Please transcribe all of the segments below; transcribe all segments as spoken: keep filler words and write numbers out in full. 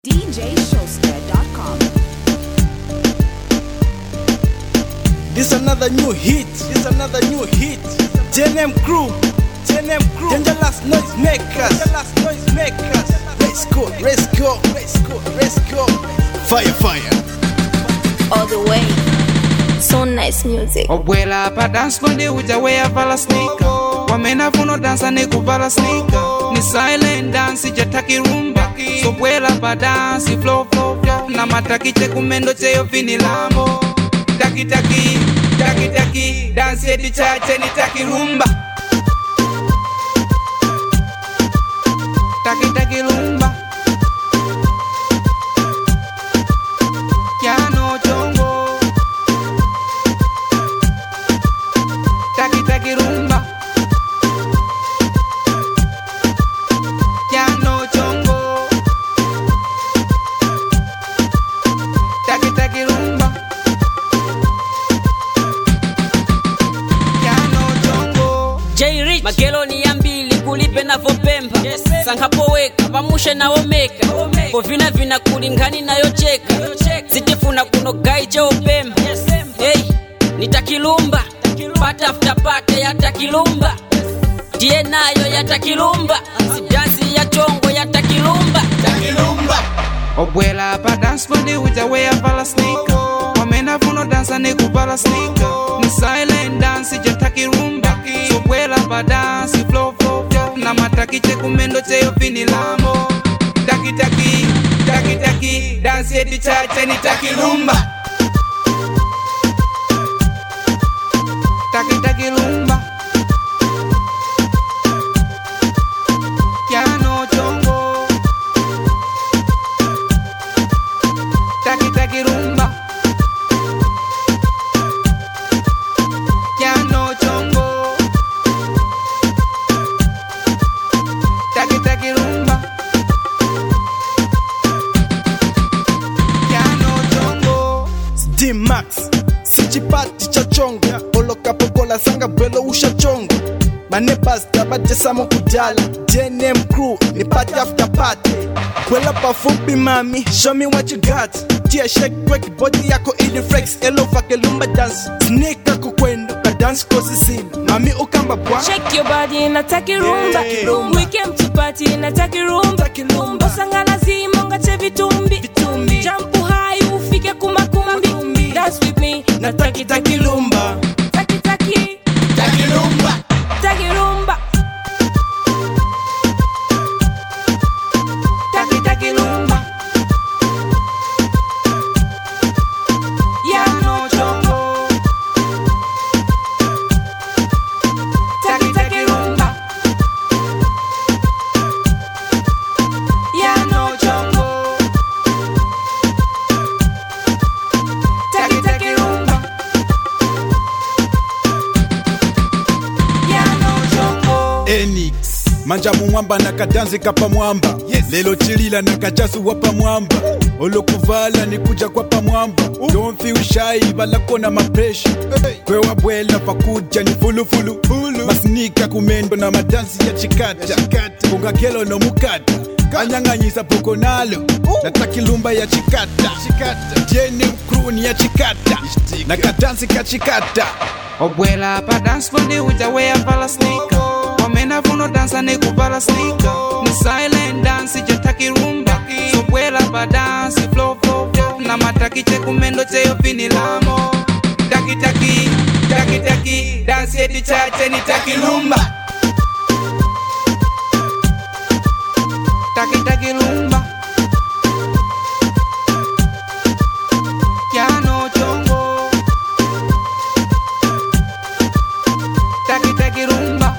D J Showster dot com. This another new hit. This another new hit. J N M crew. J N M crew. Dangerous noise makers. Dangerous noise makers. Let's go. Let's go. Let's go. Let's go. Fire, fire. All the way. So nice music. Obwela pa dance bonde ujawe vala sneaker. Wamena funo dansa ne kuvala sneaker. Ni silent dance jataki rumba. So bwela pa dance flow flow flow. Na mataki che kumendo che yo fini lambo. Taki taki taki taki dance ye di chache ni taki rumba. Taki taki rumba. Kiano chongo. Taki taki rumba. Kiano chongo. Taki taki rumba. Kiano chongo. J Rich Makelo ni yambili kulipe na vopemba. Yes. Sankapoweka pamushe na omeka. Kovina vina kulingani na yocheka. Sitifuna kuno gai je opemba. Yes. Hey, nitakilumba. Pata after pata ya takilumba. Die nayo ya takilumba. Sidansi ya chongo ya takilumba. Takilumba. Obwela pa dance bonde ujawe vala sneaker. Wamena funo dansa ne kuvala sneaker. Ni silent dance jataki rumba. So bwela pa dance flow flow flow. Na mataki che kumendo che yo fini lambo. Taki taki taki taki dance ye di chache ni taki rumba. Taki taki rumba. Kiano chongo. Taki taki rumba. Kiano chongo. Taki taki rumba. Kiano chongo. D Max. Sichipati cha chongo. Oloka pokola sanga bwelo usha chongo. Manebas tabaje samo kudala. J N M crew ni party after party. Kwela pa fupi mami, show me what you got. Tia shake work body yako ili flex. Elo fake lumba dance. Sneaker kukwendo ka dance kosi sini. Mami ukamba bwa. Shake your body na taki rumba. Yeah. Rumba. We came to party na taki rumba. Taki rumba. Osanga lazima ngache vitumbi. Vitumbi. Jump high ufike kumakumbi. Kumbi. Dance with me Na taki taki lumba. taki taki Taki lumba. taki rumba. Taki taki rumba. Kiano chongo. Taki taki rumba. Kiano chongo. Taki taki rumba. Kiano chongo. Enix manja mumwamba na kadanzi kapa mwamba. Yes. Lelo chilila na kajasu wapa mwamba. Olokuvala ni kuja kwa pa mwamba. Don't feel shy bala kona mapresha. Hey. Kwe wabwela pakuja ni fulu fulu fulu. Masnika kumendo na madansi ya chikata, Ya chikata. Kunga kelo no mukata. Kanyanganyisa poko nalo. Na takilumba ya chikata, Chikata. J N M crew ni ya chikata. Ishtika. Na kadansi ka chikata. Obwela pa dance bonde ujawe vala sneaker. Wamena funo dansa ne kuvala sneaker. Ni silent dance jataki rumba. So bwela pa dance flow flow flow. Na mataki che kumendo che yo fini lamo. Taki taki taki taki dance ye di chache ni taki rumba. Taki taki rumba. Kiano chongo. Taki taki rumba.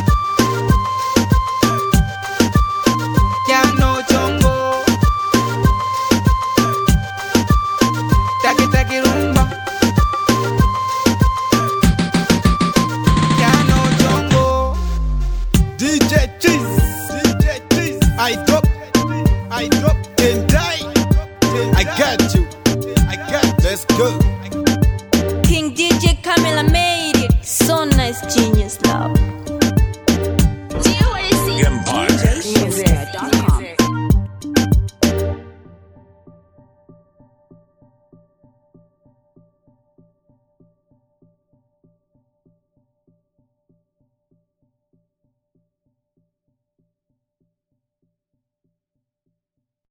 Kiano chongo. Taki taki rumba. Kiano chongo. D J Cheese, D J Cheese. I drop, I drop and die. I got you, I got. Let's go. King D J Camila